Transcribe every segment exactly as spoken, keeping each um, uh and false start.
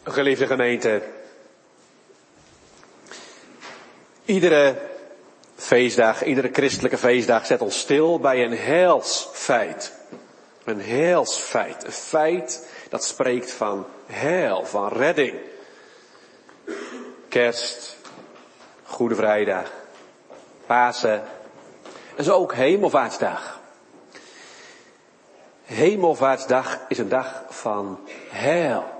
Geliefde gemeente, iedere feestdag, iedere christelijke feestdag zet ons stil bij een heilsfeit. Een heilsfeit, een feit dat spreekt van heil, van redding. Kerst, Goede Vrijdag, Pasen en zo ook Hemelvaartsdag. Hemelvaartsdag is een dag van heil.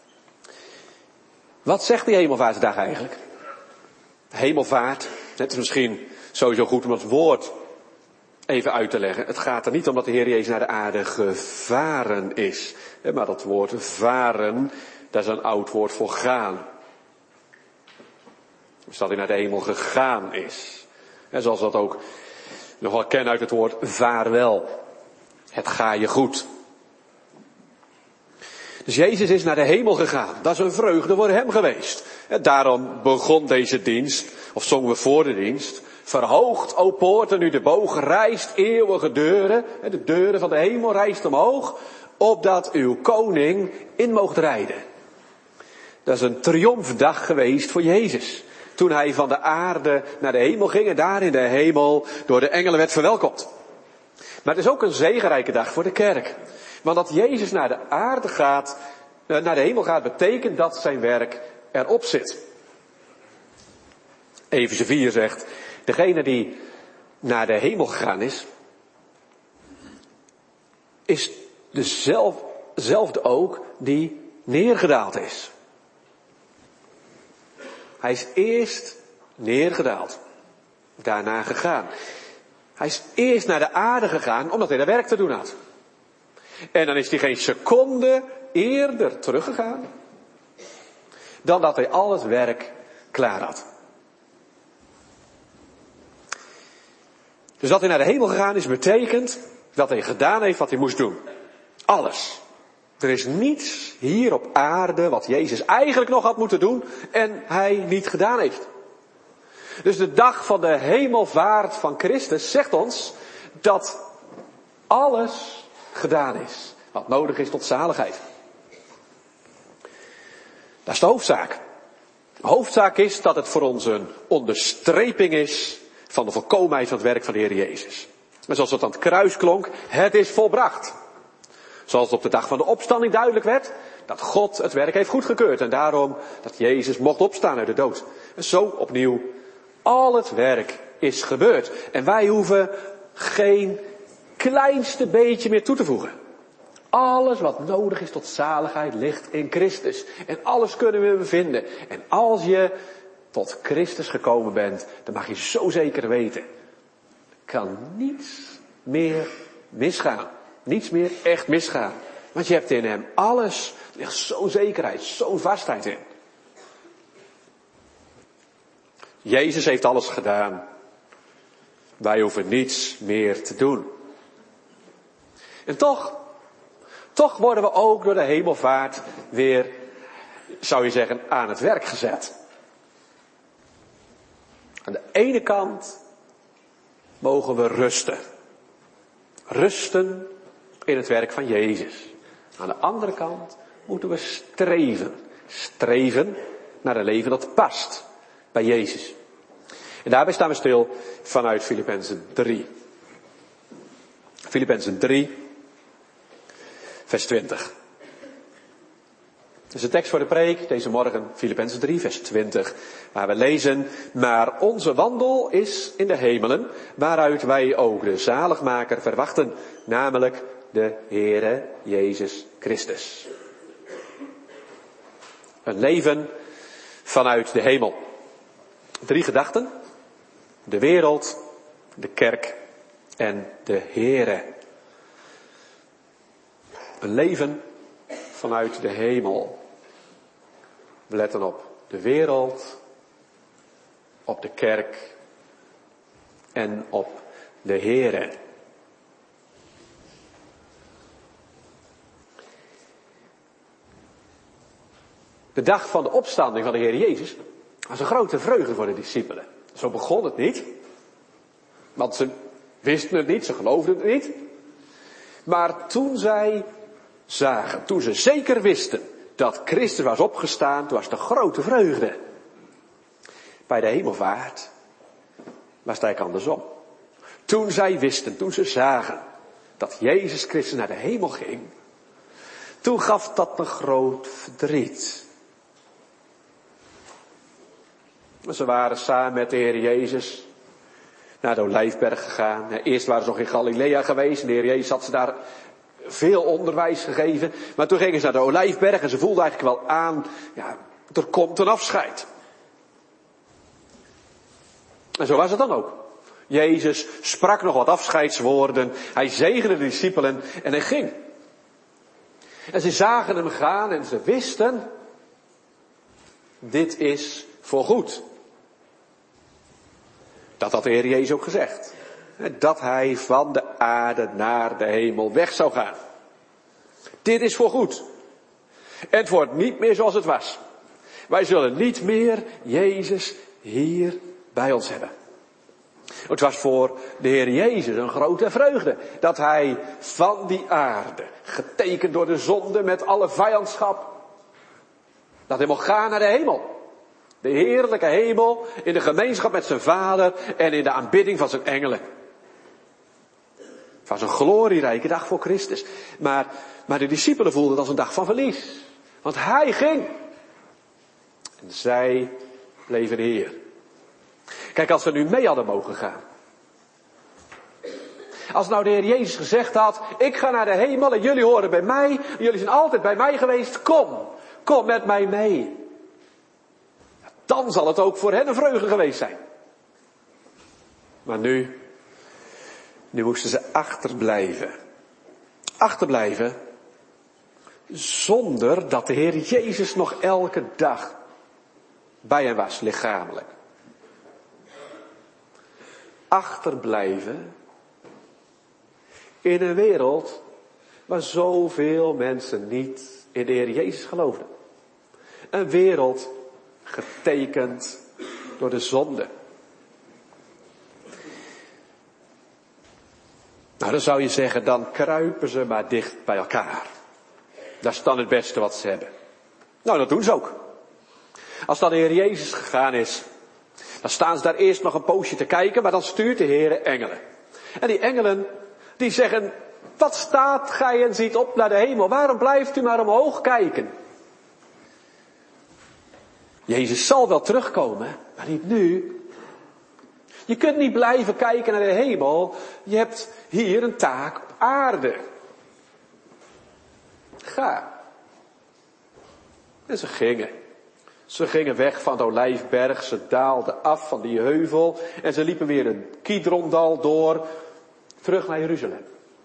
Wat zegt die Hemelvaartsdag eigenlijk? Hemelvaart, het is misschien sowieso goed om het woord even uit te leggen. Het gaat er niet om dat de Heer Jezus naar de aarde gevaren is. Maar dat woord varen, dat is een oud woord voor gaan. Dus dat hij naar de hemel gegaan is. En zoals we dat ook nog wel kennen uit het woord vaarwel. Het ga je goed. Dus Jezus is naar de hemel gegaan. Dat is een vreugde voor hem geweest. En daarom begon deze dienst, of zongen we voor de dienst. Verhoogd, o poorten, nu de boog rijst, eeuwige deuren. De deuren van de hemel rijst omhoog, opdat uw koning in moogt rijden. Dat is een triomfdag geweest voor Jezus. Toen hij van de aarde naar de hemel ging en daar in de hemel door de engelen werd verwelkomd. Maar het is ook een zegenrijke dag voor de kerk. Want dat Jezus naar de aarde gaat, naar de hemel gaat, betekent dat zijn werk erop zit. Efeze vier zegt, degene die naar de hemel gegaan is, is dezelfde ook die neergedaald is. Hij is eerst neergedaald, daarna gegaan. Hij is eerst naar de aarde gegaan, omdat hij daar werk te doen had. En dan is hij geen seconde eerder teruggegaan, dan dat hij al het werk klaar had. Dus dat hij naar de hemel gegaan is, betekent dat hij gedaan heeft wat hij moest doen. Alles. Er is niets hier op aarde wat Jezus eigenlijk nog had moeten doen en hij niet gedaan heeft. Dus de dag van de hemelvaart van Christus zegt ons dat alles gedaan is wat nodig is tot zaligheid. Dat is de hoofdzaak. De hoofdzaak is dat het voor ons een onderstreping is van de volkomenheid van het werk van de Heer Jezus. En zoals het aan het kruis klonk, het is volbracht. Zoals het op de dag van de opstanding duidelijk werd, dat God het werk heeft goedgekeurd. En daarom dat Jezus mocht opstaan uit de dood. En zo opnieuw, al het werk is gebeurd. En wij hoeven geen kleinste beetje meer toe te voegen. Alles wat nodig is tot zaligheid ligt in Christus. En alles kunnen we vinden. En als je tot Christus gekomen bent, dan mag je zo zeker weten. Er kan niets meer misgaan. Niets meer echt misgaan. Want je hebt in hem alles. Er ligt zo'n zekerheid, zo'n vastheid in. Jezus heeft alles gedaan. Wij hoeven niets meer te doen. En toch, toch worden we ook door de hemelvaart weer, zou je zeggen, aan het werk gezet. Aan de ene kant mogen we rusten. Rusten in het werk van Jezus. Aan de andere kant moeten we streven. Streven naar een leven dat past bij Jezus. En daarbij staan we stil vanuit Filippenzen drie. Filippenzen drie, vers twintig. Dat is de tekst voor de preek deze morgen, Filippenzen drie, vers twintig. Waar we lezen, maar onze wandel is in de hemelen, waaruit wij ook de zaligmaker verwachten, namelijk de Heere Jezus Christus. Een leven vanuit de hemel. Drie gedachten. De wereld, de kerk en de Heere. Een leven vanuit de hemel. We letten op de wereld, op de kerk en op de Heere. De dag van de opstanding van de Heer Jezus was een grote vreugde voor de discipelen. Zo begon het niet. Want ze wisten het niet, ze geloofden het niet. Maar toen zij zagen, toen ze zeker wisten dat Christus was opgestaan, toen was de grote vreugde. Bij de hemelvaart was het eigenlijk andersom. Toen zij wisten, toen ze zagen dat Jezus Christus naar de hemel ging, toen gaf dat een groot verdriet. Ze waren samen met de Heer Jezus naar de Olijfberg gegaan. Eerst waren ze nog in Galilea geweest en de Heer Jezus had ze daar veel onderwijs gegeven. Maar toen gingen ze naar de Olijfberg en ze voelden eigenlijk wel aan, ja, er komt een afscheid. En zo was het dan ook. Jezus sprak nog wat afscheidswoorden. Hij zegende de discipelen en hij ging. En ze zagen hem gaan en ze wisten, dit is voorgoed. Dat had de Heer Jezus ook gezegd. Dat hij van de aarde naar de hemel weg zou gaan. Dit is voorgoed. En het wordt niet meer zoals het was. Wij zullen niet meer Jezus hier bij ons hebben. Het was voor de Heer Jezus een grote vreugde dat hij van die aarde, getekend door de zonde met alle vijandschap, dat hij mocht gaan naar de hemel. De heerlijke hemel in de gemeenschap met zijn Vader en in de aanbidding van zijn engelen. Het was een glorierijke dag voor Christus. Maar, maar de discipelen voelden het als een dag van verlies. Want hij ging. En zij bleven de Heer. Kijk, als ze nu mee hadden mogen gaan. Als nou de Heer Jezus gezegd had, ik ga naar de hemel en jullie horen bij mij. Jullie zijn altijd bij mij geweest. Kom, kom met mij mee. Dan zal het ook voor hen een vreugde geweest zijn. Maar nu, nu moesten ze achterblijven. Achterblijven zonder dat de Heer Jezus nog elke dag bij hen was, lichamelijk. Achterblijven in een wereld waar zoveel mensen niet in de Heer Jezus geloofden. Een wereld getekend door de zonde. Nou, dan zou je zeggen, dan kruipen ze maar dicht bij elkaar. Dat is dan het beste wat ze hebben. Nou, dat doen ze ook. Als dan de Heer Jezus gegaan is, dan staan ze daar eerst nog een poosje te kijken, maar dan stuurt de Heer engelen. En die engelen, die zeggen, wat staat gij en ziet op naar de hemel? Waarom blijft u maar omhoog kijken? Jezus zal wel terugkomen, maar niet nu. Je kunt niet blijven kijken naar de hemel. Je hebt hier een taak op aarde. Ga. En ze gingen. Ze gingen weg van de Olijfberg. Ze daalden af van die heuvel. En ze liepen weer een Kidrondal door. Terug naar Jeruzalem.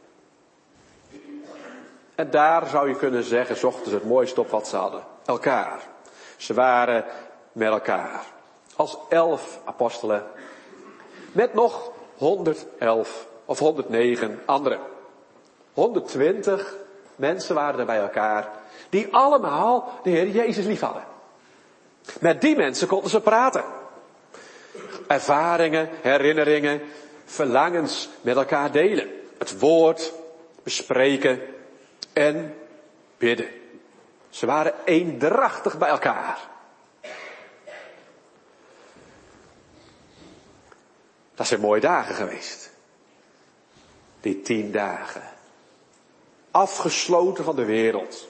En daar zou je kunnen zeggen, zochten ze het mooiste op wat ze hadden. Elkaar. Ze waren met elkaar. Als elf apostelen. Met nog honderdelf of honderdnegen anderen. honderdtwintig mensen waren er bij elkaar. Die allemaal de Heer Jezus lief hadden. Met die mensen konden ze praten. Ervaringen, herinneringen, verlangens met elkaar delen. Het woord bespreken en bidden. Ze waren eendrachtig bij elkaar. Dat zijn mooie dagen geweest. Die tien dagen. Afgesloten van de wereld.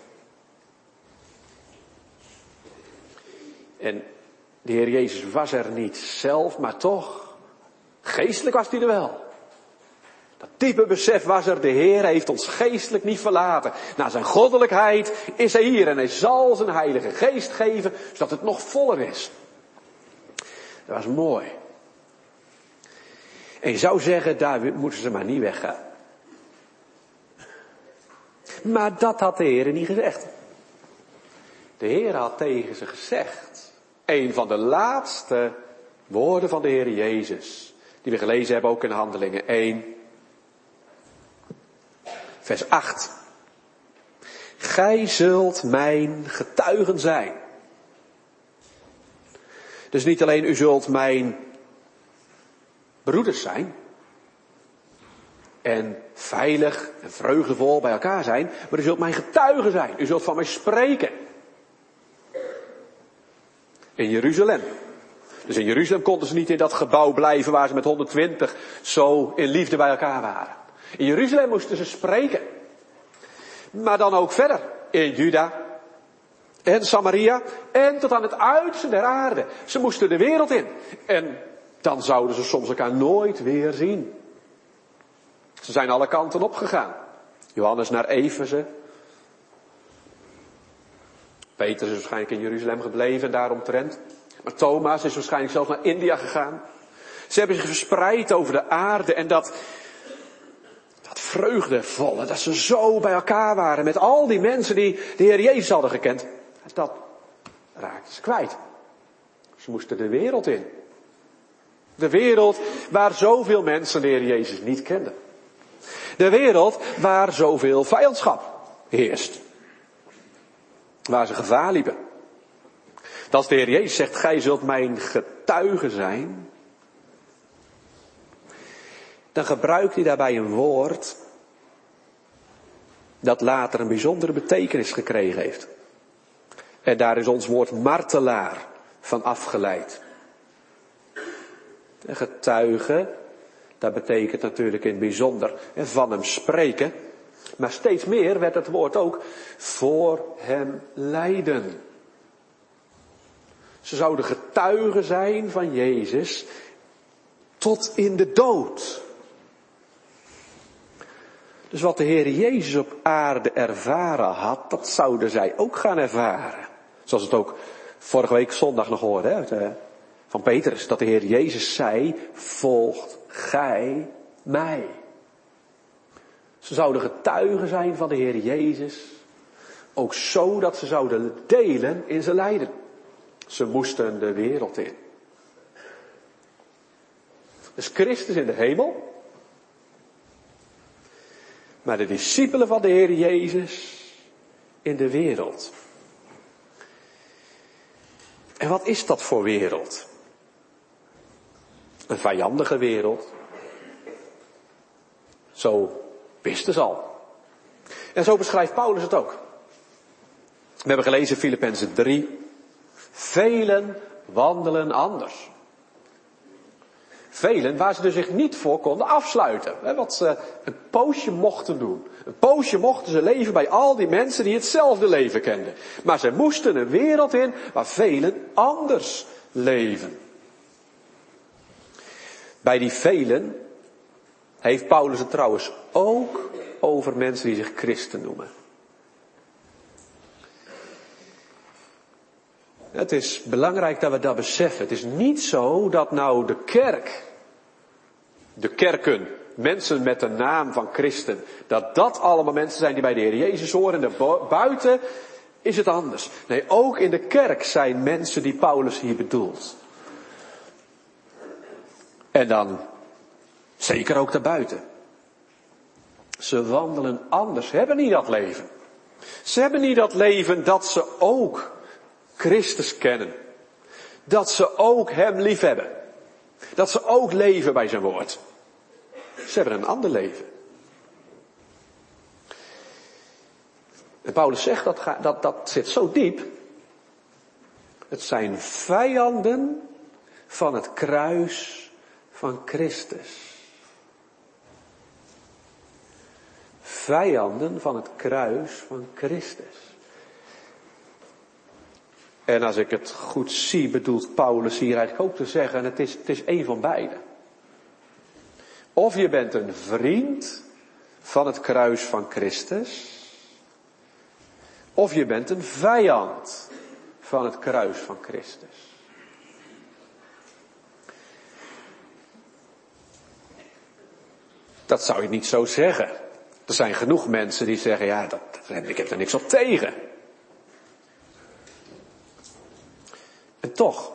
En de Heer Jezus was er niet zelf, maar toch, geestelijk was hij er wel. Dat diepe besef was er, de Heer heeft ons geestelijk niet verlaten. Na zijn goddelijkheid is hij hier en hij zal zijn heilige geest geven, zodat het nog voller is. Dat was mooi. En je zou zeggen, daar moeten ze maar niet weggaan. Maar dat had de Heer niet gezegd. De Heer had tegen ze gezegd, een van de laatste woorden van de Heer Jezus, die we gelezen hebben ook in Handelingen één, vers acht. Gij zult mijn getuigen zijn. Dus niet alleen u zult mijn broeders zijn en veilig en vreugdevol bij elkaar zijn, maar u zult mijn getuigen zijn. U zult van mij spreken. In Jeruzalem. Dus in Jeruzalem konden ze niet in dat gebouw blijven waar ze met honderdtwintig zo in liefde bij elkaar waren. In Jeruzalem moesten ze spreken. Maar dan ook verder. In Juda. En Samaria. En tot aan het uiterste der aarde. Ze moesten de wereld in. En dan zouden ze soms elkaar nooit weer zien. Ze zijn alle kanten opgegaan. Johannes naar Efeze. Peter is waarschijnlijk in Jeruzalem gebleven, daaromtrent. Maar Thomas is waarschijnlijk zelfs naar India gegaan. Ze hebben zich verspreid over de aarde en dat, dat vreugdevolle, dat ze zo bij elkaar waren met al die mensen die de Heer Jezus hadden gekend. Dat raakten ze kwijt. Ze moesten de wereld in. De wereld waar zoveel mensen de Heer Jezus niet kenden. De wereld waar zoveel vijandschap heerst. Waar ze gevaar liepen. Dat als de Heer Jezus zegt, gij zult mijn getuige zijn. Dan gebruikt hij daarbij een woord dat later een bijzondere betekenis gekregen heeft. En daar is ons woord martelaar van afgeleid. Een getuige, dat betekent natuurlijk in het bijzonder van hem spreken. Maar steeds meer werd het woord ook voor hem lijden. Ze zouden getuigen zijn van Jezus tot in de dood. Dus wat de Heer Jezus op aarde ervaren had, dat zouden zij ook gaan ervaren. Zoals het ook vorige week zondag nog hoorde, hè, van Petrus, dat de Heer Jezus zei, volgt gij mij. Ze zouden getuigen zijn van de Heer Jezus, ook zo dat ze zouden delen in zijn lijden. Ze moesten de wereld in. Dus Christus in de hemel, maar de discipelen van de Heer Jezus in de wereld. En wat is dat voor wereld? Een vijandige wereld. Zo wisten ze al. En zo beschrijft Paulus het ook. We hebben gelezen Filippenzen drie. Velen wandelen anders. Velen waar ze er zich niet voor konden afsluiten. Wat ze een poosje mochten doen. Een poosje mochten ze leven bij al die mensen die hetzelfde leven kenden. Maar ze moesten een wereld in waar velen anders leven. Bij die velen heeft Paulus het trouwens ook over mensen die zich christen noemen. Het is belangrijk dat we dat beseffen. Het is niet zo dat nou de kerk, de kerken, mensen met de naam van christen, dat dat allemaal mensen zijn die bij de Heer Jezus horen. En daarbuiten is het anders. Nee, ook in de kerk zijn mensen die Paulus hier bedoelt. En dan zeker ook daarbuiten. Ze wandelen anders. Ze hebben niet dat leven. Ze hebben niet dat leven dat ze ook Christus kennen. Dat ze ook hem lief hebben. Dat ze ook leven bij zijn woord. Ze hebben een ander leven. En Paulus zegt dat, dat dat zit zo diep. Het zijn vijanden van het kruis van Christus. Vijanden van het kruis van Christus. En als ik het goed zie, bedoelt Paulus hier eigenlijk ook te zeggen, het is, het is een van beide. Of je bent een vriend van het kruis van Christus, of je bent een vijand van het kruis van Christus. Dat zou je niet zo zeggen. Er zijn genoeg mensen die zeggen, ja, dat, ik heb er niks op tegen. En toch,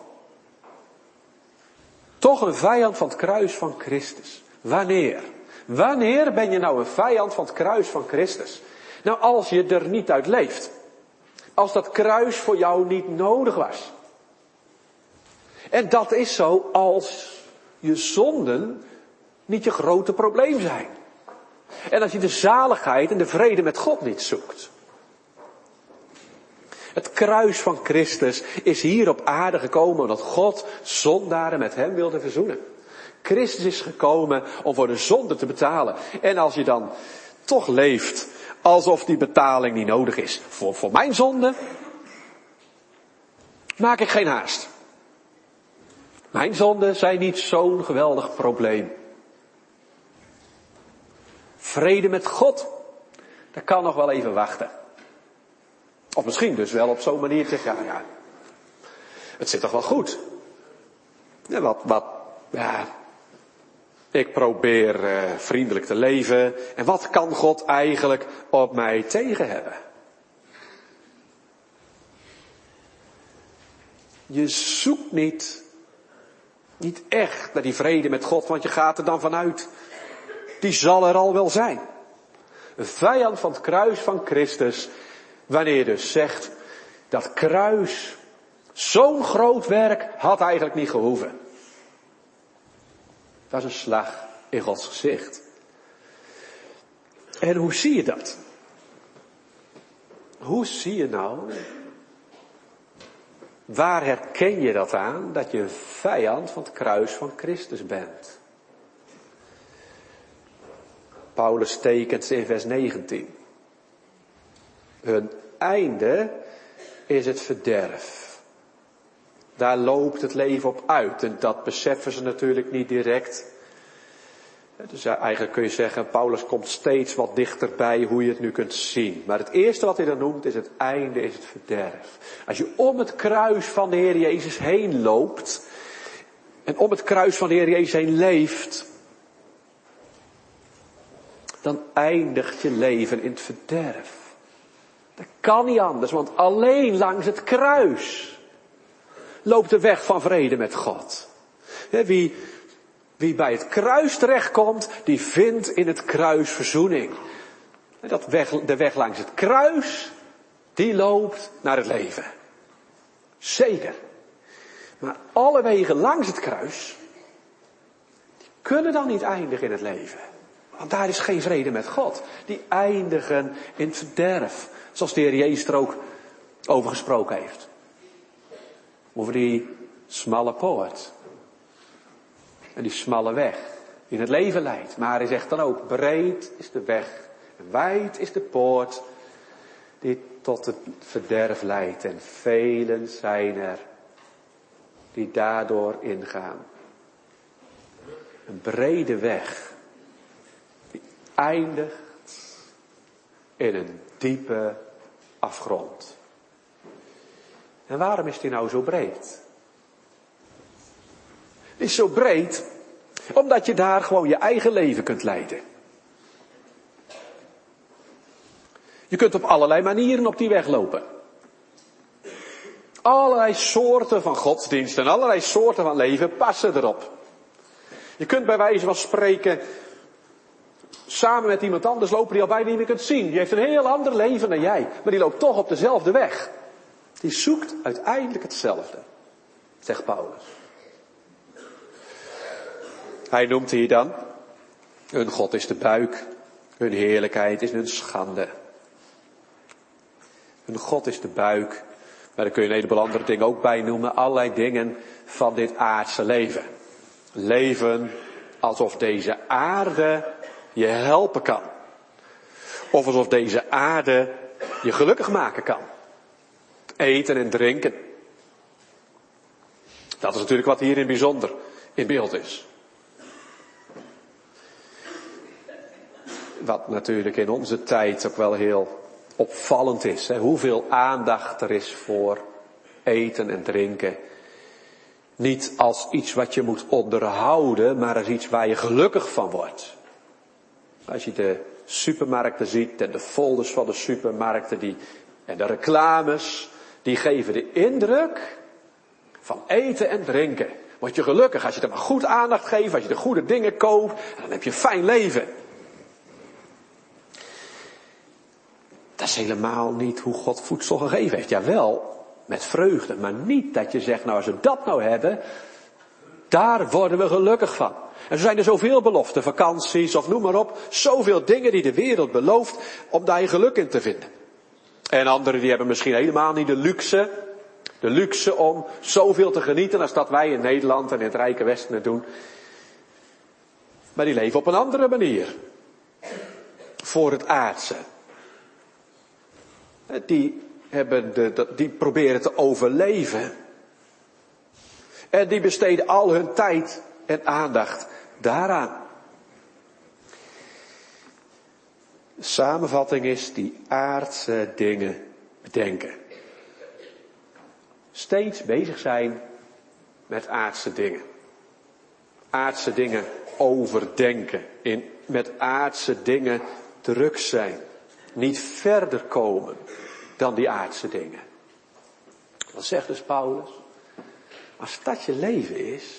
toch een vijand van het kruis van Christus. Wanneer? Wanneer ben je nou een vijand van het kruis van Christus? Nou, als je er niet uit leeft. Als dat kruis voor jou niet nodig was. En dat is zo als je zonden niet je grote probleem zijn. En als je de zaligheid en de vrede met God niet zoekt. Het kruis van Christus is hier op aarde gekomen omdat God zondaren met hem wilde verzoenen. Christus is gekomen om voor de zonde te betalen. En als je dan toch leeft alsof die betaling niet nodig is voor, voor mijn zonde, maak ik geen haast. Mijn zonden zijn niet zo'n geweldig probleem. Vrede met God, dat kan nog wel even wachten. Of misschien dus wel op zo'n manier te zeggen, ja, ja, het zit toch wel goed. Ja, wat, wat, ja, ik probeer uh, vriendelijk te leven. En wat kan God eigenlijk op mij tegen hebben? Je zoekt niet, niet echt naar die vrede met God, want je gaat er dan vanuit. Die zal er al wel zijn. Een vijand van het kruis van Christus. Wanneer je dus zegt, dat kruis, zo'n groot werk had eigenlijk niet gehoeven. Dat is een slag in Gods gezicht. En hoe zie je dat? Hoe zie je nou, waar herken je dat aan, dat je een vijand van het kruis van Christus bent? Paulus tekent in vers negentien. Hun einde is het verderf. Daar loopt het leven op uit. En dat beseffen ze natuurlijk niet direct. Dus eigenlijk kun je zeggen, Paulus komt steeds wat dichterbij hoe je het nu kunt zien. Maar het eerste wat hij dan noemt is het einde is het verderf. Als je om het kruis van de Heer Jezus heen loopt. En om het kruis van de Heer Jezus heen leeft. Dan eindigt je leven in het verderf. Dat kan niet anders, want alleen langs het kruis loopt de weg van vrede met God. Wie, wie bij het kruis terechtkomt, die vindt in het kruis verzoening. Dat weg, de weg langs het kruis, die loopt naar het leven. Zeker. Maar alle wegen langs het kruis, die kunnen dan niet eindigen in het leven. Want daar is geen vrede met God. Die eindigen in het verderf. Zoals de Heer Jezus er ook over gesproken heeft. Over die smalle poort. En die smalle weg. Die in het leven leidt. Maar hij zegt dan ook, breed is de weg. En wijd is de poort. Die tot het verderf leidt. En velen zijn er. Die daardoor ingaan. Een brede weg. Die eindigt in een diepe afgrond. En waarom is die nou zo breed? Die is zo breed omdat je daar gewoon je eigen leven kunt leiden. Je kunt op allerlei manieren op die weg lopen. Allerlei soorten van godsdienst en allerlei soorten van leven passen erop. Je kunt bij wijze van spreken samen met iemand anders lopen die al bijna niet meer kunt zien. Die heeft een heel ander leven dan jij. Maar die loopt toch op dezelfde weg. Die zoekt uiteindelijk hetzelfde. Zegt Paulus. Hij noemt hier dan. Hun God is de buik. Hun heerlijkheid is hun schande. Hun God is de buik. Maar daar kun je een heleboel andere dingen ook bij noemen. Allerlei dingen van dit aardse leven. Leven alsof deze aarde je helpen kan. Of alsof deze aarde je gelukkig maken kan. Eten en drinken. Dat is natuurlijk wat hier in bijzonder in beeld is. Wat natuurlijk in onze tijd ook wel heel opvallend is. Hè? Hoeveel aandacht er is voor eten en drinken. Niet als iets wat je moet onderhouden, maar als iets waar je gelukkig van wordt. Als je de supermarkten ziet en de folders van de supermarkten die, en de reclames, die geven de indruk van eten en drinken. Word je gelukkig als je er maar goed aandacht geeft, als je de goede dingen koopt, en dan heb je een fijn leven. Dat is helemaal niet hoe God voedsel gegeven heeft. Jawel, met vreugde, maar niet dat je zegt, nou als we dat nou hebben, daar worden we gelukkig van. En zo zijn er zoveel beloften, vakanties of noem maar op, zoveel dingen die de wereld belooft om daar je geluk in te vinden. En anderen die hebben misschien helemaal niet de luxe, de luxe om zoveel te genieten als dat wij in Nederland en in het Rijke Westen het doen. Maar die leven op een andere manier. Voor het aardse. Die, hebben de, die proberen te overleven. En die besteden al hun tijd en aandacht daaraan. De samenvatting is die aardse dingen bedenken. Steeds bezig zijn met aardse dingen. Aardse dingen overdenken. In, met aardse dingen druk zijn. Niet verder komen dan die aardse dingen. Dat zegt dus Paulus. Als dat je leven is.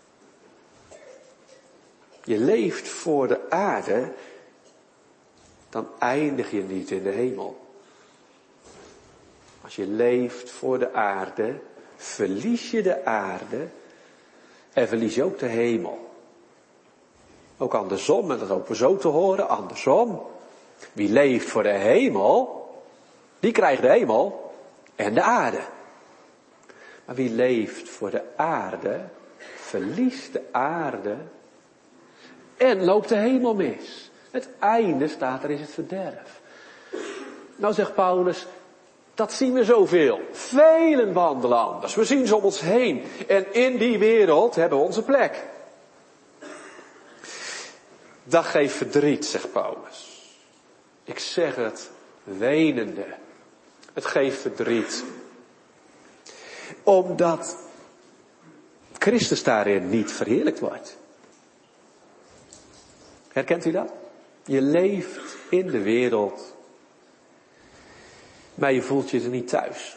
Je leeft voor de aarde. Dan eindig je niet in de hemel. Als je leeft voor de aarde. Verlies je de aarde. En verlies je ook de hemel. Ook andersom, en dat hopen we zo te horen, andersom. Wie leeft voor de hemel, die krijgt de hemel en de aarde. Maar wie leeft voor de aarde, verliest de aarde en loopt de hemel mis. Het einde staat er is het verderf. Nou zegt Paulus, dat zien we zoveel. Velen wandelen anders. We zien ze om ons heen. En in die wereld hebben we onze plek. Dat geeft verdriet, zegt Paulus. Ik zeg het wenende. Het geeft verdriet. Omdat Christus daarin niet verheerlijkt wordt. Herkent u dat? Je leeft in de wereld. Maar je voelt je er niet thuis.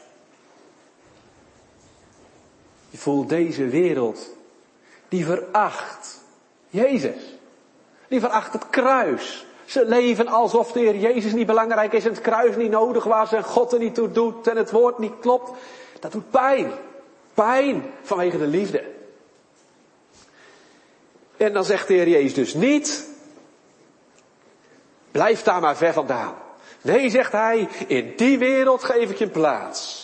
Je voelt deze wereld. Die veracht Jezus. Die veracht het kruis. Ze leven alsof de Heer Jezus niet belangrijk is en het kruis niet nodig was en God er niet toe doet en het woord niet klopt. Dat doet pijn. Pijn vanwege de liefde. En dan zegt de Heer Jezus dus niet, blijf daar maar ver vandaan. Nee, zegt hij, in die wereld geef ik je een plaats.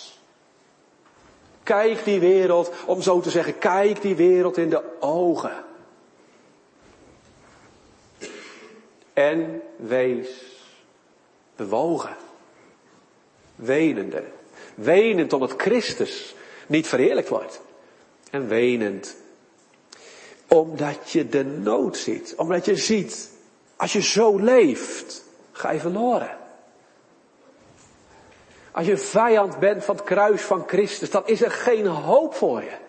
Kijk die wereld, om zo te zeggen, kijk die wereld in de ogen. En wees bewogen. Wenende. Wenend omdat Christus niet verheerlijkt wordt. En wenend omdat je de nood ziet. Omdat je ziet, als je zo leeft, ga je verloren. Als je vijand bent van het kruis van Christus, dan is er geen hoop voor je. Je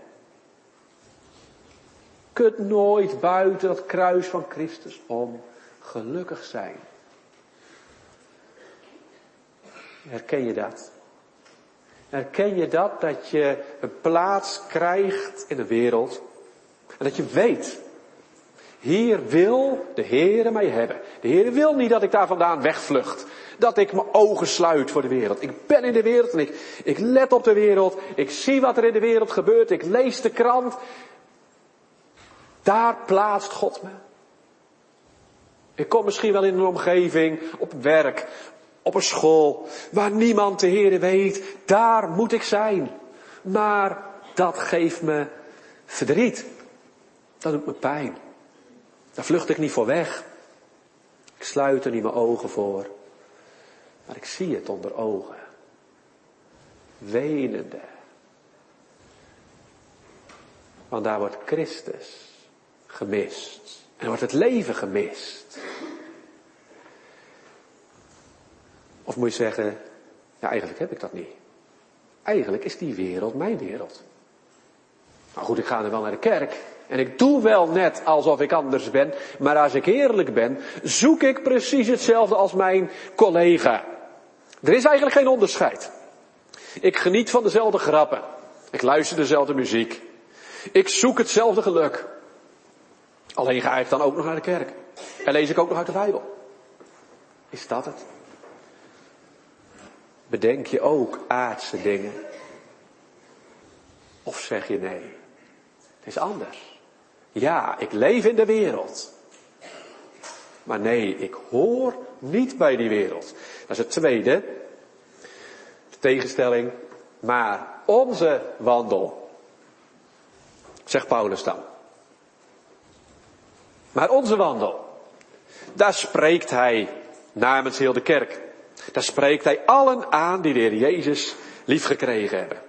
kunt nooit buiten het kruis van Christus om gelukkig zijn. Herken je dat? Herken je dat? Dat je een plaats krijgt in de wereld. En dat je weet. Hier wil de Heere mij hebben. De Heere wil niet dat ik daar vandaan wegvlucht. Dat ik mijn ogen sluit voor de wereld. Ik ben in de wereld en ik, ik let op de wereld. Ik zie wat er in de wereld gebeurt. Ik lees de krant. Daar plaatst God me. Ik kom misschien wel in een omgeving, op werk, op een school, waar niemand de Heere weet. Daar moet ik zijn. Maar dat geeft me verdriet. Dat doet me pijn. Daar vlucht ik niet voor weg. Ik sluit er niet mijn ogen voor. Maar ik zie het onder ogen. Wenende. Want daar wordt Christus gemist. En wordt het leven gemist. Of moet je zeggen, ja, eigenlijk heb ik dat niet. Eigenlijk is die wereld mijn wereld. Nou goed, ik ga er wel naar de kerk. En ik doe wel net alsof ik anders ben. Maar als ik eerlijk ben, zoek ik precies hetzelfde als mijn collega. Er is eigenlijk geen onderscheid. Ik geniet van dezelfde grappen. Ik luister dezelfde muziek. Ik zoek hetzelfde geluk. Alleen ga ik dan ook nog naar de kerk. En lees ik ook nog uit de Bijbel. Is dat het? Bedenk je ook aardse dingen? Of zeg je nee, het is anders. Ja, ik leef in de wereld. Maar nee, ik hoor niet bij die wereld. Dat is het tweede. tegenstelling, maar onze wandel, zegt Paulus dan. Maar onze wandel, daar spreekt hij namens heel de kerk. Daar spreekt hij allen aan die de Heer Jezus lief gekregen hebben.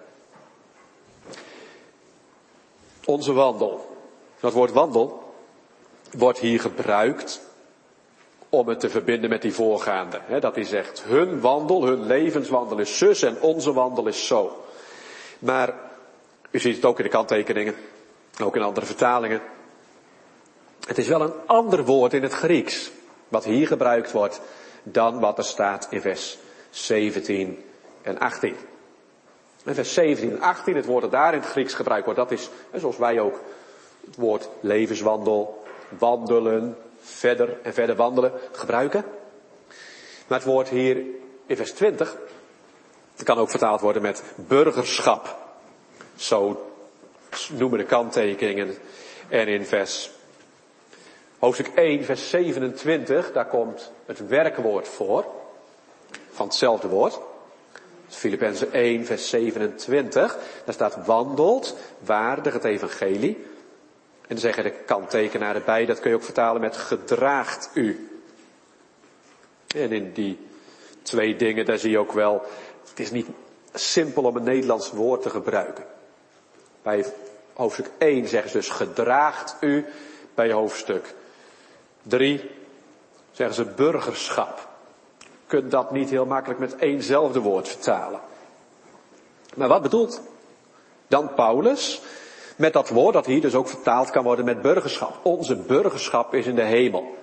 Onze wandel. Dat woord wandel wordt hier gebruikt om het te verbinden met die voorgaande. He, dat hij zegt, hun wandel, hun levenswandel is zus en onze wandel is zo. Maar u ziet het ook in de kanttekeningen, ook in andere vertalingen. Het is wel een ander woord in het Grieks, wat hier gebruikt wordt, dan wat er staat in vers zeventien en achttien. In vers zeventien en achttien, het woord dat daar in het Grieks gebruikt wordt, dat is, zoals wij ook, het woord levenswandel, wandelen, verder en verder wandelen gebruiken. Maar het woord hier in vers twintig, het kan ook vertaald worden met burgerschap. Zo noemen de kanttekeningen. En in vers hoofdstuk één, vers zevenentwintig, daar komt het werkwoord voor. Van hetzelfde woord. Filippenzen één, vers zevenentwintig. Daar staat wandelt waardig het evangelie. En dan zeggen de kanttekenaar erbij, dat kun je ook vertalen met gedraagt u. En in die twee dingen, daar zie je ook wel, het is niet simpel om een Nederlands woord te gebruiken. Bij hoofdstuk één zeggen ze dus gedraagt u. Bij hoofdstuk drie zeggen ze burgerschap. Je kunt dat niet heel makkelijk met éénzelfde woord vertalen. Maar wat bedoelt dan Paulus met dat woord dat hier dus ook vertaald kan worden met burgerschap? Onze burgerschap is in de hemel.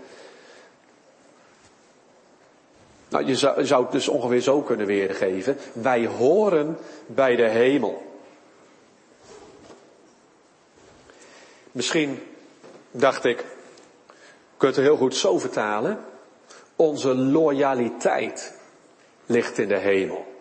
Nou, je zou, je zou het dus ongeveer zo kunnen weergeven. Wij horen bij de hemel. Misschien dacht ik, kunt u heel goed zo vertalen. Onze loyaliteit ligt in de hemel.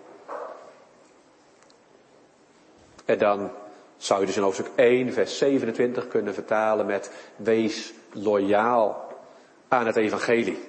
En dan zou je dus in hoofdstuk één, vers zevenentwintig kunnen vertalen met wees loyaal aan het evangelie.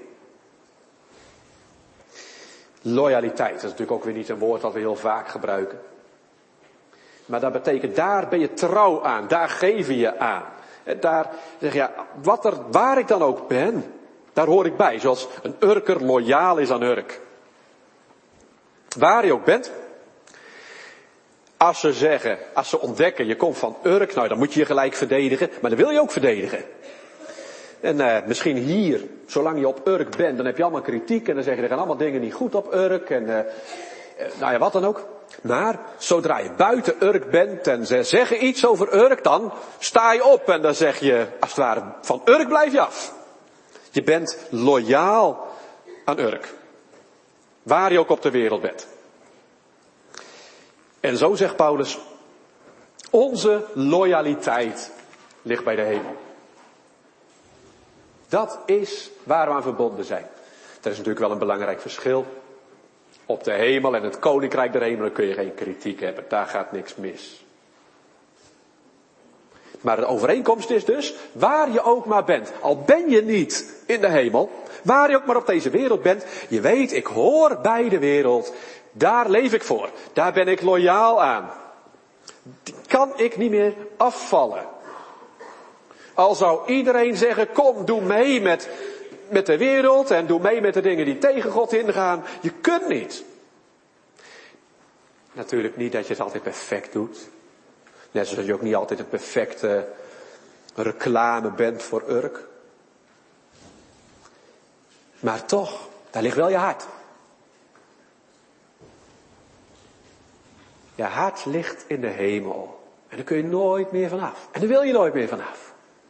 Loyaliteit, dat is natuurlijk ook weer niet een woord dat we heel vaak gebruiken. Maar dat betekent, daar ben je trouw aan, daar geef je je aan. En daar zeg je, ja, wat er, waar ik dan ook ben, daar hoor ik bij. Zoals een Urker loyaal is aan Urk. Waar je ook bent. Als ze zeggen, als ze ontdekken, je komt van Urk, nou dan moet je je gelijk verdedigen. Maar dan wil je ook verdedigen. En uh, misschien hier, zolang je op Urk bent, dan heb je allemaal kritiek. En dan zeg je, er gaan allemaal dingen niet goed op Urk. En uh, uh, nou ja, wat dan ook. Maar zodra je buiten Urk bent en ze zeggen iets over Urk, dan sta je op. En dan zeg je, als het ware, van Urk blijf je af. Je bent loyaal aan Urk. Waar je ook op de wereld bent. En zo zegt Paulus, onze loyaliteit ligt bij de hemel. Dat is waar we aan verbonden zijn. Er is natuurlijk wel een belangrijk verschil. Op de hemel en het koninkrijk der hemelen kun je geen kritiek hebben. Daar gaat niks mis. Maar de overeenkomst is dus, waar je ook maar bent, al ben je niet in de hemel, waar je ook maar op deze wereld bent, je weet, ik hoor bij de wereld, daar leef ik voor, daar ben ik loyaal aan. Die kan ik niet meer afvallen. Al zou iedereen zeggen, kom, doe mee met, met de wereld en doe mee met de dingen die tegen God ingaan. Je kunt niet. Natuurlijk niet dat je het altijd perfect doet. Net zoals je ook niet altijd een perfecte reclame bent voor Urk. Maar toch, daar ligt wel je hart. Je hart ligt in de hemel. En daar kun je nooit meer vanaf. En daar wil je nooit meer vanaf.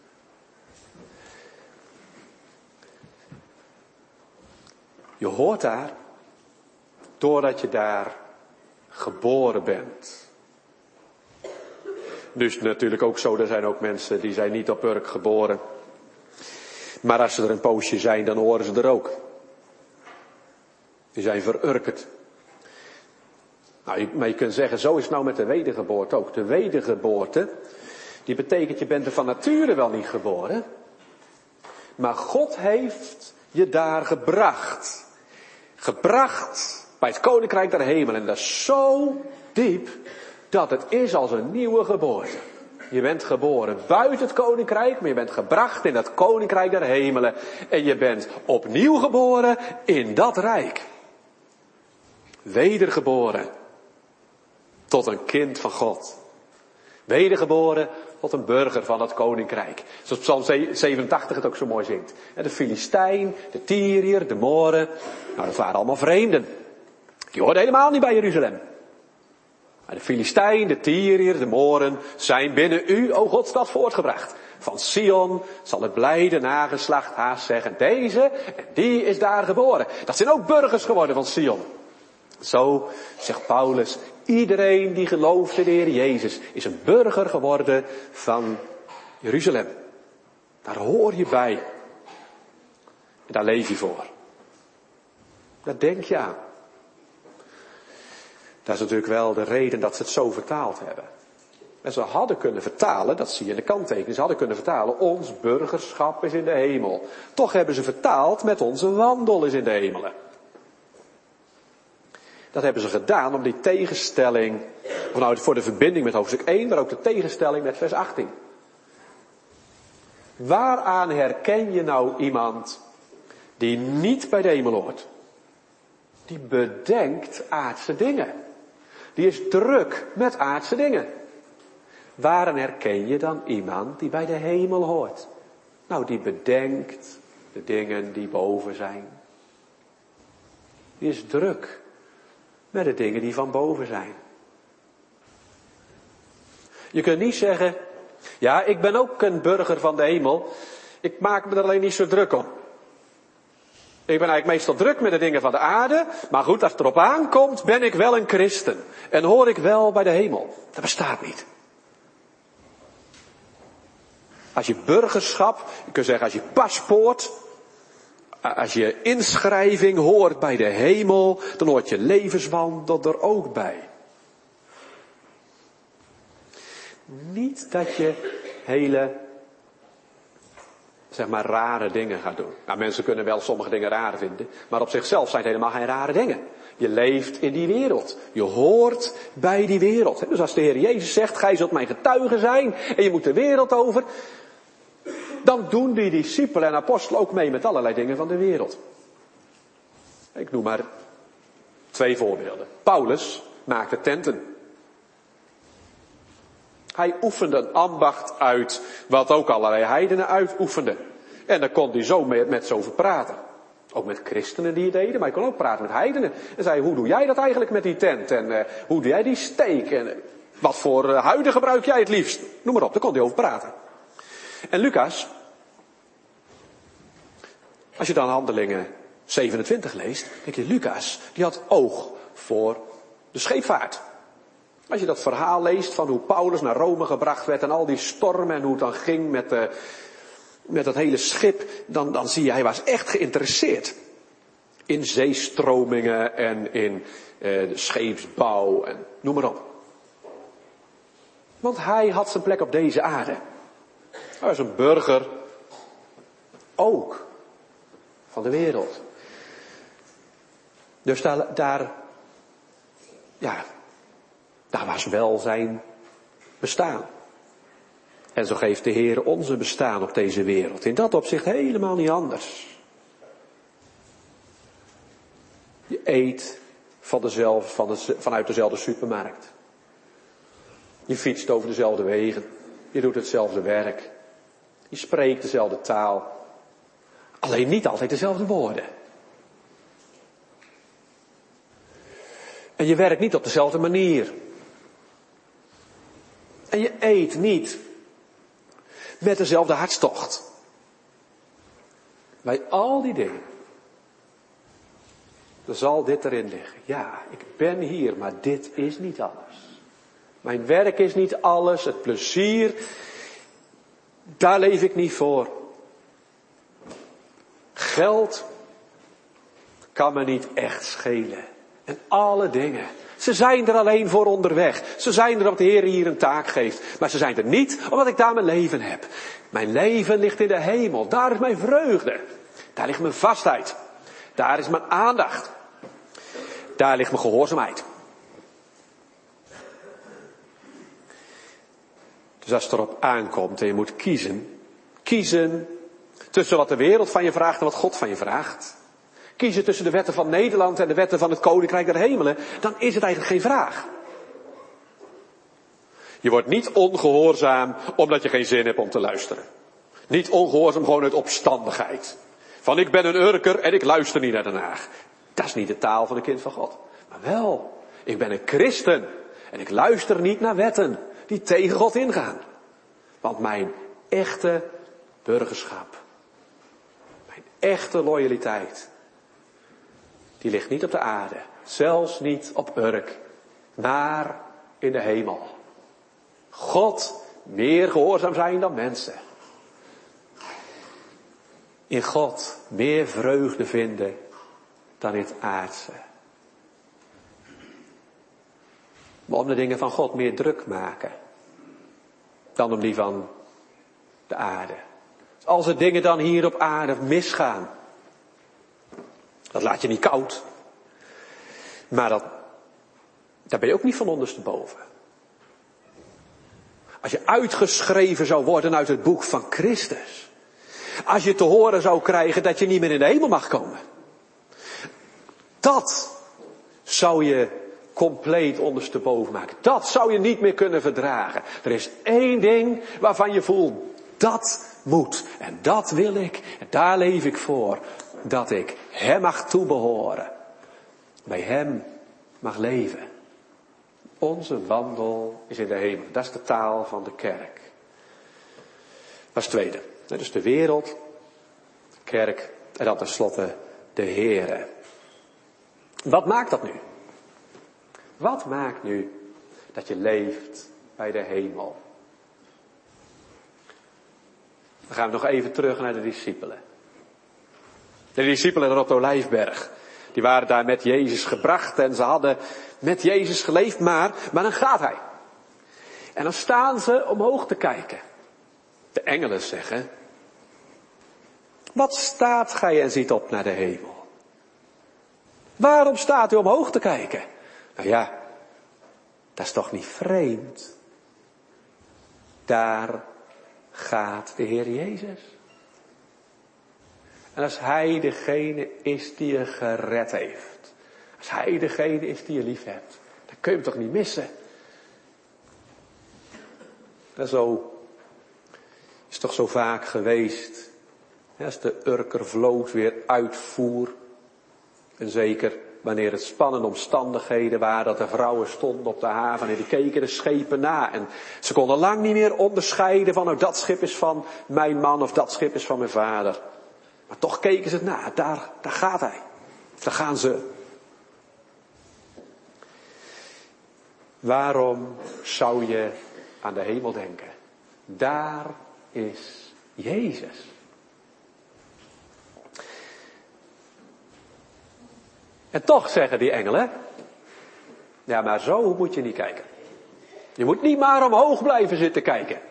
Je hoort daar, doordat je daar geboren bent. Dus natuurlijk ook zo, er zijn ook mensen die zijn niet op Urk geboren. Maar als ze er een poosje zijn, dan horen ze er ook. Die zijn verurkerd. Nou, maar je kunt zeggen, zo is het nou met de wedergeboorte ook. De wedergeboorte, die betekent, je bent er van nature wel niet geboren. Maar God heeft je daar gebracht. Gebracht Bij het koninkrijk der hemelen. En dat is zo diep dat het is als een nieuwe geboorte. Je bent geboren buiten het koninkrijk, maar je bent gebracht in dat koninkrijk der hemelen. En je bent opnieuw geboren in dat rijk. Wedergeboren tot een kind van God. Wedergeboren tot een burger van het koninkrijk. Zoals Psalm zevenentachtig het ook zo mooi zingt. De Filistijn, de Tyriër, de Moren. Nou, dat waren allemaal vreemden. Die hoorden helemaal niet bij Jeruzalem. Maar de Filistijn, de Tyriër, de Moren zijn binnen u, o Godstad, voortgebracht. Van Sion zal het blijde nageslacht haast zeggen. Deze en die is daar geboren. Dat zijn ook burgers geworden van Sion. Zo zegt Paulus, iedereen die gelooft in de Heer Jezus is een burger geworden van Jeruzalem. Daar hoor je bij. En daar leef je voor. Daar denk je aan. Dat is natuurlijk wel de reden dat ze het zo vertaald hebben. En ze hadden kunnen vertalen, dat zie je in de kanttekening, ze hadden kunnen vertalen, ons burgerschap is in de hemel. Toch hebben ze vertaald met onze wandel is in de hemelen. Dat hebben ze gedaan om die tegenstelling, of nou voor de verbinding met hoofdstuk één, maar ook de tegenstelling met vers achttien. Waaraan herken je nou iemand die niet bij de hemel hoort? Die bedenkt aardse dingen. Die is druk met aardse dingen. Waaraan herken je dan iemand die bij de hemel hoort? Nou, die bedenkt de dingen die boven zijn. Die is druk met de dingen die van boven zijn. Je kunt niet zeggen, ja, ik ben ook een burger van de hemel. Ik maak me er alleen niet zo druk om. Ik ben eigenlijk meestal druk met de dingen van de aarde. Maar goed, als het erop aankomt, ben ik wel een christen. En hoor ik wel bij de hemel. Dat bestaat niet. Als je burgerschap, je kunt zeggen als je paspoort, als je inschrijving hoort bij de hemel, dan hoort je levenswandel er ook bij. Niet dat je hele, zeg maar, rare dingen gaat doen. Nou, mensen kunnen wel sommige dingen raar vinden, maar op zichzelf zijn het helemaal geen rare dingen. Je leeft in die wereld. Je hoort bij die wereld. Dus als de Heer Jezus zegt, gij zult mijn getuige zijn en je moet de wereld over, dan doen die discipelen en apostelen ook mee met allerlei dingen van de wereld. Ik noem maar twee voorbeelden. Paulus maakte tenten. Hij oefende een ambacht uit wat ook allerlei heidenen uitoefenden. En daar kon hij zo met, met zoveel praten. Ook met christenen die het deden, maar hij kon ook praten met heidenen. En zei, hoe doe jij dat eigenlijk met die tent? En uh, hoe doe jij die steek? En uh, wat voor uh, huiden gebruik jij het liefst? Noem maar op, daar kon hij over praten. En Lucas, als je dan Handelingen zevenentwintig leest, denk je, Lucas, die had oog voor de scheepvaart. Als je dat verhaal leest van hoe Paulus naar Rome gebracht werd en al die stormen en hoe het dan ging met, uh, met dat hele schip, dan, dan zie je, hij was echt geïnteresseerd in zeestromingen en in uh, de scheepsbouw en noem maar op. Want hij had zijn plek op deze aarde. Hij was een burger ook van de wereld. Dus daar, daar, ja, daar was wel zijn bestaan. En zo geeft de Heer onze bestaan op deze wereld. In dat opzicht helemaal niet anders. Je eet van dezelfde, van de, vanuit dezelfde supermarkt. Je fietst over dezelfde wegen. Je doet hetzelfde werk. Je spreekt dezelfde taal. Alleen niet altijd dezelfde woorden. En je werkt niet op dezelfde manier. En je eet niet met dezelfde hartstocht. Bij al die dingen. Dan zal dit erin liggen. Ja, ik ben hier, maar dit is niet alles. Mijn werk is niet alles. Het plezier, daar leef ik niet voor. Geld kan me niet echt schelen. En alle dingen. Ze zijn er alleen voor onderweg. Ze zijn er omdat de Heer hier een taak geeft. Maar ze zijn er niet omdat ik daar mijn leven heb. Mijn leven ligt in de hemel. Daar is mijn vreugde. Daar ligt mijn vastheid. Daar is mijn aandacht. Daar ligt mijn gehoorzaamheid. Dus als het erop aankomt en je moet kiezen. Kiezen tussen wat de wereld van je vraagt en wat God van je vraagt. Kiezen tussen de wetten van Nederland en de wetten van het Koninkrijk der Hemelen. Dan is het eigenlijk geen vraag. Je wordt niet ongehoorzaam omdat je geen zin hebt om te luisteren. Niet ongehoorzaam gewoon uit opstandigheid. Van ik ben een Urker en ik luister niet naar Den Haag. Dat is niet de taal van een kind van God. Maar wel, ik ben een christen en ik luister niet naar wetten die tegen God ingaan. Want mijn echte burgerschap, mijn echte loyaliteit, die ligt niet op de aarde. Zelfs niet op Urk, maar in de hemel. God meer gehoorzaam zijn dan mensen. In God meer vreugde vinden dan in het aardse. Maar om de dingen van God meer druk maken dan om die van de aarde. Als er dingen dan hier op aarde misgaan, dat laat je niet koud. Maar dat, daar ben je ook niet van ondersteboven. Als je uitgeschreven zou worden uit het boek van Christus. Als je te horen zou krijgen dat je niet meer in de hemel mag komen. Dat zou je compleet ondersteboven maken. Dat zou je niet meer kunnen verdragen. Er is één ding waarvan je voelt, dat moet. En dat wil ik. En daar leef ik voor. Dat ik hem mag toebehoren. Bij hem mag leven. Onze wandel is in de hemel. Dat is de taal van de kerk. Dat is het tweede. Dus de wereld, de kerk en dan tenslotte de Heere. Wat maakt dat nu? Wat maakt nu dat je leeft bij de hemel? Dan gaan we nog even terug naar de discipelen. De discipelen daar op de Olijfberg. Die waren daar met Jezus gebracht en ze hadden met Jezus geleefd, maar, maar dan gaat hij. En dan staan ze omhoog te kijken. De engelen zeggen, wat staat gij en ziet op naar de hemel? Waarom staat u omhoog te kijken? Nou ja, dat is toch niet vreemd? Daar gaat de Heer Jezus. En als hij degene is die je gered heeft. Als hij degene is die je lief hebt. Dan kun je hem toch niet missen. En zo is toch zo vaak geweest. Als de Urkervloot weer uitvoer. En zeker wanneer het spannende omstandigheden waren. Dat de vrouwen stonden op de haven en die keken de schepen na. En ze konden lang niet meer onderscheiden van, nou, dat schip is van mijn man of dat schip is van mijn vader. Maar toch keken ze het na. Daar, daar gaat hij. Daar gaan ze. Waarom zou je aan de hemel denken? Daar is Jezus. En toch zeggen die engelen, ja, maar zo moet je niet kijken. Je moet niet maar omhoog blijven zitten kijken.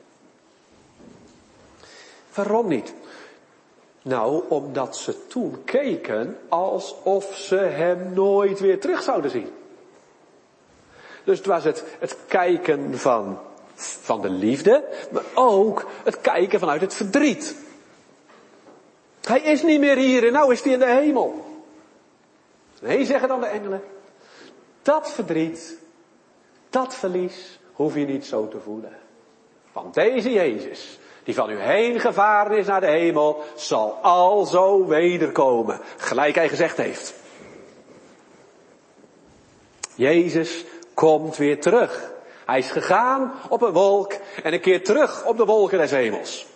Waarom niet? Nou, omdat ze toen keken alsof ze hem nooit weer terug zouden zien. Dus het was het, het kijken van, van de liefde, maar ook het kijken vanuit het verdriet. Hij is niet meer hier en nou is hij in de hemel. Nee, zeggen dan de engelen, dat verdriet, dat verlies, hoef je niet zo te voelen. Want deze Jezus, die van u heen gevaren is naar de hemel, zal alzo wederkomen. Gelijk hij gezegd heeft. Jezus komt weer terug. Hij is gegaan op een wolk en een keer terug op de wolken des hemels.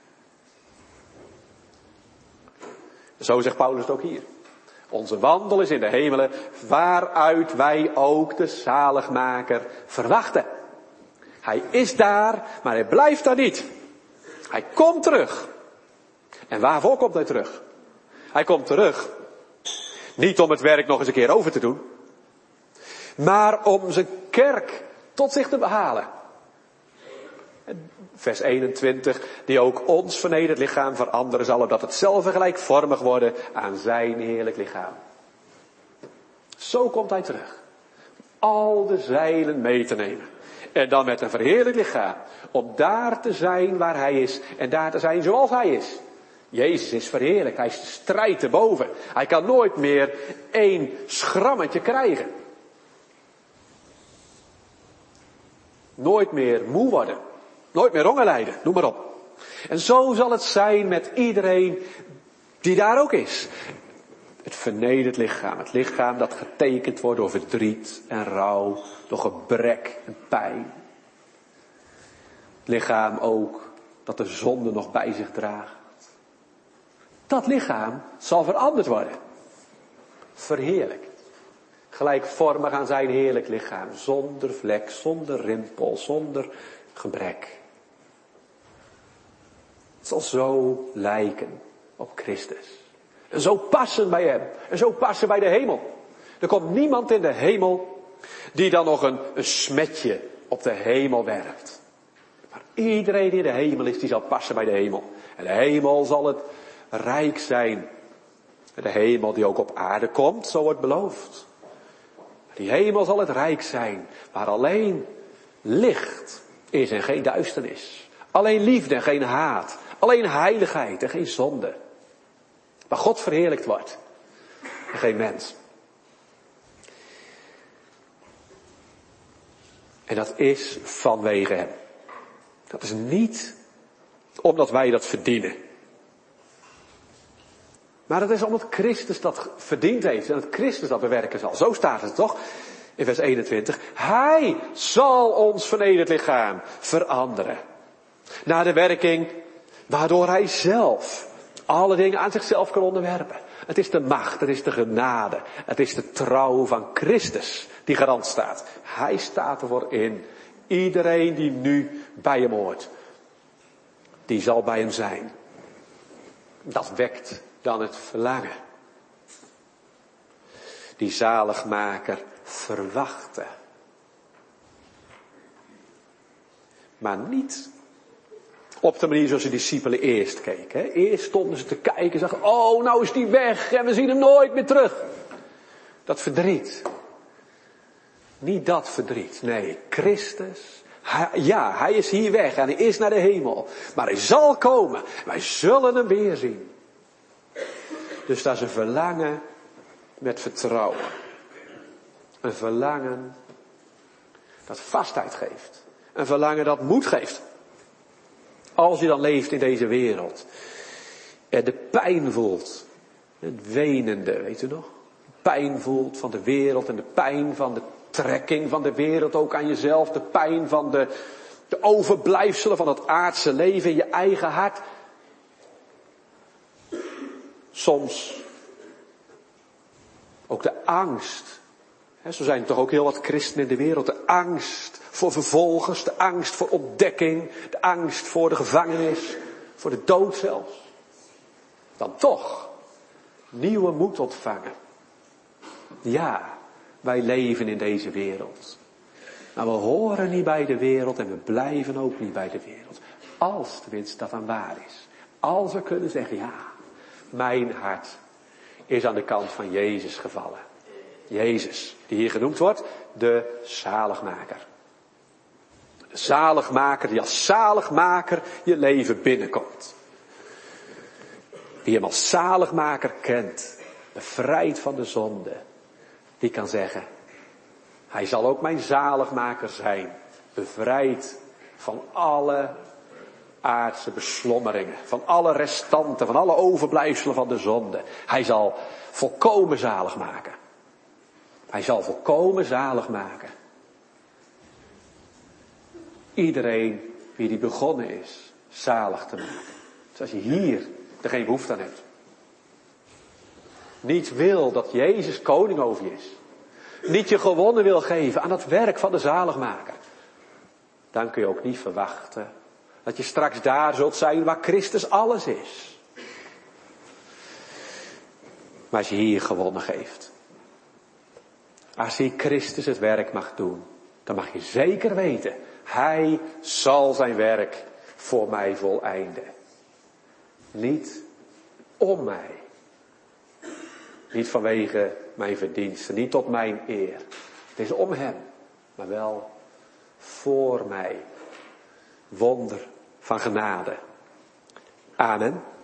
Zo zegt Paulus het ook hier. Onze wandel is in de hemelen, waaruit wij ook de zaligmaker verwachten. Hij is daar, maar hij blijft daar niet. Hij komt terug. En waarvoor komt hij terug? Hij komt terug, niet om het werk nog eens een keer over te doen, maar om zijn kerk tot zich te behalen. Vers eenentwintig, die ook ons vernederd lichaam veranderen zal, opdat het zelf gelijkvormig worden aan zijn heerlijk lichaam. Zo komt hij terug. Al de zeilen mee te nemen. En dan met een verheerlijk lichaam. Om daar te zijn waar hij is. En daar te zijn zoals hij is. Jezus is verheerlijk. Hij is de strijd erboven. Hij kan nooit meer één schrammetje krijgen. Nooit meer moe worden. Nooit meer honger lijden. Noem maar op. En zo zal het zijn met iedereen die daar ook is. Het vernederd lichaam. Het lichaam dat getekend wordt door verdriet en rouw. Door gebrek en pijn. Het lichaam ook dat de zonde nog bij zich draagt. Dat lichaam zal veranderd worden. Verheerlijk. Gelijkvormig aan zijn heerlijk lichaam. Zonder vlek, zonder rimpel, zonder gebrek. Het zal zo lijken op Christus. En zo passen bij hem. En zo passen bij de hemel. Er komt niemand in de hemel die dan nog een, een smetje op de hemel werpt. Maar iedereen die in de hemel is, die zal passen bij de hemel. En de hemel zal het rijk zijn. De hemel die ook op aarde komt, zo wordt beloofd. Die hemel zal het rijk zijn, waar alleen licht is en geen duisternis. Alleen liefde en geen haat. Alleen heiligheid en geen zonde. Waar God verheerlijkt wordt. En geen mens. En dat is vanwege hem. Dat is niet omdat wij dat verdienen. Maar dat is omdat Christus dat verdiend heeft. En dat Christus dat bewerken zal. Zo staat het toch? In vers eenentwintig. Hij zal ons vernederd lichaam veranderen. Naar de werking waardoor hij zelf alle dingen aan zichzelf kan onderwerpen. Het is de macht, het is de genade. Het is de trouw van Christus die garant staat. Hij staat ervoor in. Iedereen die nu bij hem hoort. Die zal bij hem zijn. Dat wekt dan het verlangen. Die zaligmaker verwachten. Maar niet op de manier zoals de discipelen eerst keken. Hè. Eerst stonden ze te kijken en zeggen, oh nou is die weg en we zien hem nooit meer terug. Dat verdriet. Niet dat verdriet. Nee, Christus. Hij, ja, hij is hier weg en hij is naar de hemel. Maar hij zal komen. Wij zullen hem weer zien. Dus dat is een verlangen met vertrouwen. Een verlangen dat vastheid geeft. Een verlangen dat moed geeft. Als je dan leeft in deze wereld. En de pijn voelt. Het wenende, weet u nog? Pijn voelt van de wereld en de pijn van de trekking van de wereld ook aan jezelf. De pijn van de, de overblijfselen van het aardse leven in je eigen hart. Soms ook de angst. He, zo zijn er toch ook heel wat christenen in de wereld. De angst voor vervolgers, de angst voor ontdekking, de angst voor de gevangenis, voor de dood zelfs. Dan toch nieuwe moed ontvangen. Ja, wij leven in deze wereld. Maar we horen niet bij de wereld en we blijven ook niet bij de wereld. Als tenminste dat dan waar is. Als we kunnen zeggen, ja, mijn hart is aan de kant van Jezus gevallen. Jezus, die hier genoemd wordt, de zaligmaker. De zaligmaker die als zaligmaker je leven binnenkomt. Die hem als zaligmaker kent, bevrijd van de zonde. Die kan zeggen, hij zal ook mijn zaligmaker zijn. Bevrijd van alle aardse beslommeringen. Van alle restanten, van alle overblijfselen van de zonde. Hij zal volkomen zalig maken. Hij zal volkomen zalig maken. Iedereen wie die begonnen is, zalig te maken. Dus als je hier er geen behoefte aan hebt. Niet wil dat Jezus koning over je is. Niet je gewonnen wil geven aan het werk van de zaligmaker. Dan kun je ook niet verwachten dat je straks daar zult zijn waar Christus alles is. Maar als je hier gewonnen geeft. Als hier Christus het werk mag doen. Dan mag je zeker weten. Hij zal zijn werk voor mij voleinden. Niet om mij. Niet vanwege mijn verdiensten, niet tot mijn eer. Het is om hem, maar wel voor mij. Wonder van genade. Amen.